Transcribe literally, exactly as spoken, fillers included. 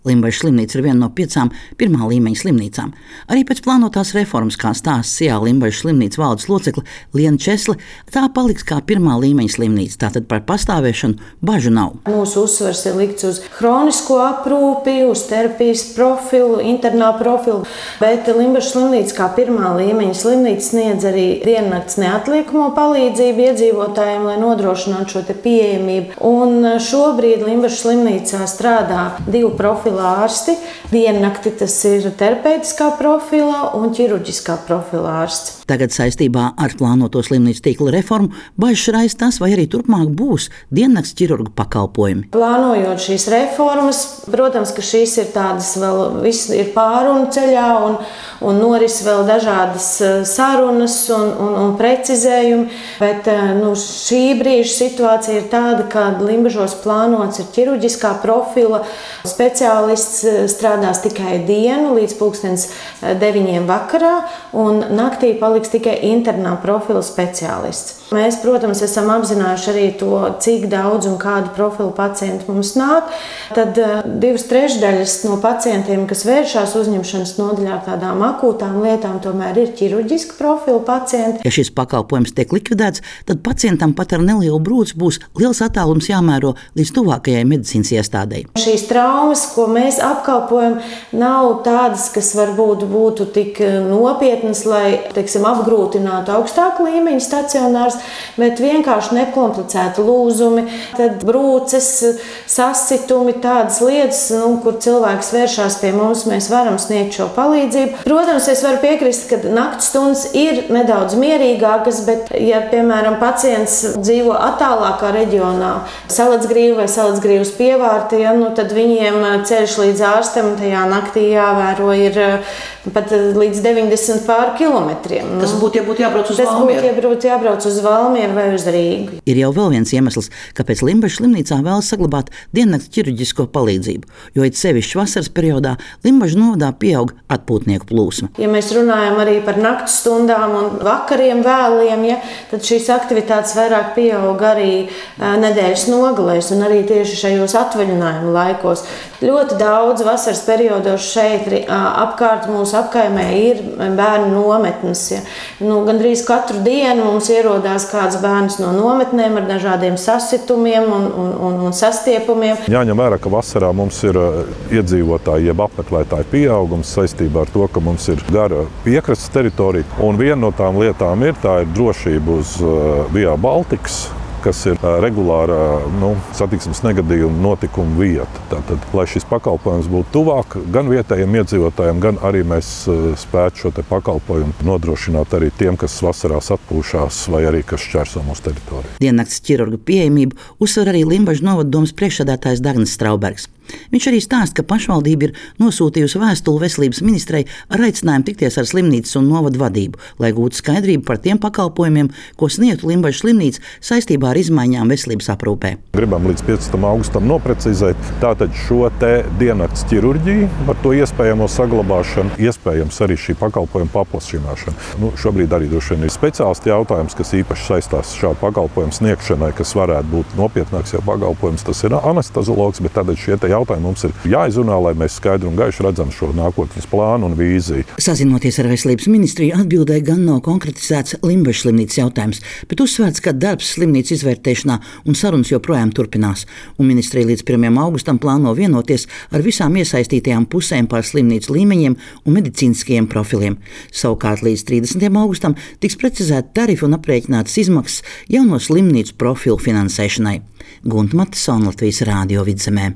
Limbažas slimnīca ir viena no piecām pirmā līmeņa slimnīcām. Arī pēc plānotās reformas, kā stāsta S I A Limbažas slimnīcas valdes locekle Liena Česle, tā paliks kā pirmā līmeņa slimnīca. Tātad par pastāvēšanu bažu nav. Mūsu uzsvars ir likts uz hronisko aprūpi, uz terapijas profilu, internā profilu, bet Limbažas slimnīca kā pirmā līmeņa slimnīca sniedz arī diennakts neatliekamo palīdzību iedzīvotājiem, lai nodrošinātu šo te pieejamību. Un šobrīd Limbažas slimnīcā strādā divu profilu ārsti. Diennakti tas ir terapeitiskā profila un ķirurģiskā profila ārsts. Tagad saistībā ar plānoto slimnīcu tīkla reformu bažas raisa tas, vai arī turpmāk būs diennakts ķirurgu pakalpojumi. Plānojot šīs reformas, protams, ka šīs ir tādas vēl, viss ir pārunu ceļā un, un noris vēl dažādas sarunas un, un, un precizējumi, bet nu, šī brīža situācija ir tāda, ka Limbažos plānots ir ķirurģiskā profila speciālists strādās tikai dienu līdz pulkstens deviņiem vakarā un naktī paliks tikai internā profila speciālists. Mēs, protams, esam apzinājuši arī to, cik daudz un kādu profilu pacientu mums nāk. Tad divas trešdaļas no pacientiem, kas vēršās uzņemšanas nodaļā tādām akūtām lietām, tomēr ir ķirurģiska profila pacienti. Ja šis pakalpojums tiek likvidēts, tad pacientam pat ar nelielu brūci būs liels attālums jāmēro līdz tuvākajai medicīnas iestādei. Šīs traumas, ko mēs apkalpojam, nav tādas, kas varbūt būtu tik nopietnas, lai, teiksim, apgrūtinātu augstāku līmeņu stacionārs, bet vienkārši nekomplicēti lūzumi, tad brūces, sasitumi, tādas lietas, nu, kur cilvēks vēršās pie mums, mēs varam sniegt šo palīdzību. Protams, es varu piekrist, ka nakts stundas ir nedaudz mierīgākas, bet, ja, piemēram, pacients dzīvo attālākā reģionā, Salacgrīva vai Salacgrīvas pievārti, ja, nu, tad viņiem ceļš līdz ārstam tajā naktī jāvēro ir pat līdz deviņdesmit pār kilometriem. Tas būtu, ja būtu jābrauc uz Tas Valmieru. būtu, ja būtu jābrauc uz Valmieru vai uz Rīgu. Ir jau vēl viens iemesls, kāpēc Limbažas slimnīcā vēlas saglabāt diennakts ķirurģisko palīdzību, jo it sevišķi vasaras periodā Limbažas novadā pieaug atpūtnieku plūsma. Ja mēs runājam arī par nakts stundām un vakariem vēliem, ja, tad šīs aktivitātes vairāk pieaug arī nedēļas nogalēs un arī tieši šajos atvaļinājuma laikos. Ļoti daudz vasaras periodos šeit apkārt mūsu apkaimē ir bērnu nometnes. Ja. Nu, gandrīz katru dienu mums ierodās kāds bērns no nometnēm ar dažādiem sasitumiem un, un, un, un sastiepumiem. Jāņem vērā, ka vasarā mums ir iedzīvotāji jeb apmeklētāju pieaugums saistībā ar to, ka mums ir gara piekrastes teritorija. Un viena no tām lietām ir, tā ir drošība uz Via Baltikas, kas ir regulāra nu, satiksmes negadījuma notikuma vieta. Tātad, lai šis pakalpojums būtu tuvāk gan vietējiem iedzīvotājiem, gan arī mēs spētu šo te pakalpojumu nodrošināt arī tiem, kas vasarās atpūšās vai arī kas šķērso mūsu teritoriju. Diennakts ķirurgu pieejamību uzsver arī Limbažas novada domes priekšsēdētājs Dagnis Straubergs. Viņš arī stāsta, ka pašvaldība ir nosūtījusi vēstuli veselības ministrei ar aicinājumu tikties ar slimnīcas un novadu vadību, lai gūtu skaidrību par tiem pakalpojumiem, ko sniegtu Limbažas slimnīca saistībā ar izmaiņām veselības aprūpē. Gribam līdz piecpadsmitam augustam noprecizēt tātad šo te diennakts ķirurģiju, par to iespējamo saglabāšanu, iespējams arī šī pakalpojuma paplašināšana. Nu, šobrīd arī droši vien ir speciālisti jautājums, kas īpaši saistās šādu pakalpojumu sniegšanai, kas varētu būt nopietnāks jau pakalpojums, tas ir anesteziologs, bet tad šie te jautājumi mums ir jāizrunā, lai mēs skaidri un gaiši redzam šo nākotnes plānu un vīziju. Sazinoties ar veselības ministriju, atbildēja gan nav konkretizēts Limbažas slimnīcas jautājums, bet uzsvērts, ka darbs slimnīcas izvērtēšanā un sarunas joprojām turpinās. Un ministrija līdz pirmajam augustam plāno vienoties ar visām iesaistītajām pusēm par slimnīcu līmeņiem un medicīniskajiem profiliem. Savukārt līdz trīsdesmitajam augustam tiks precizēti tarifi un aprēķinātas izmaksas jauno slimnīcu profilu finansēšanai. Gunta Matisona, Latvijas Rādio Vidzemē.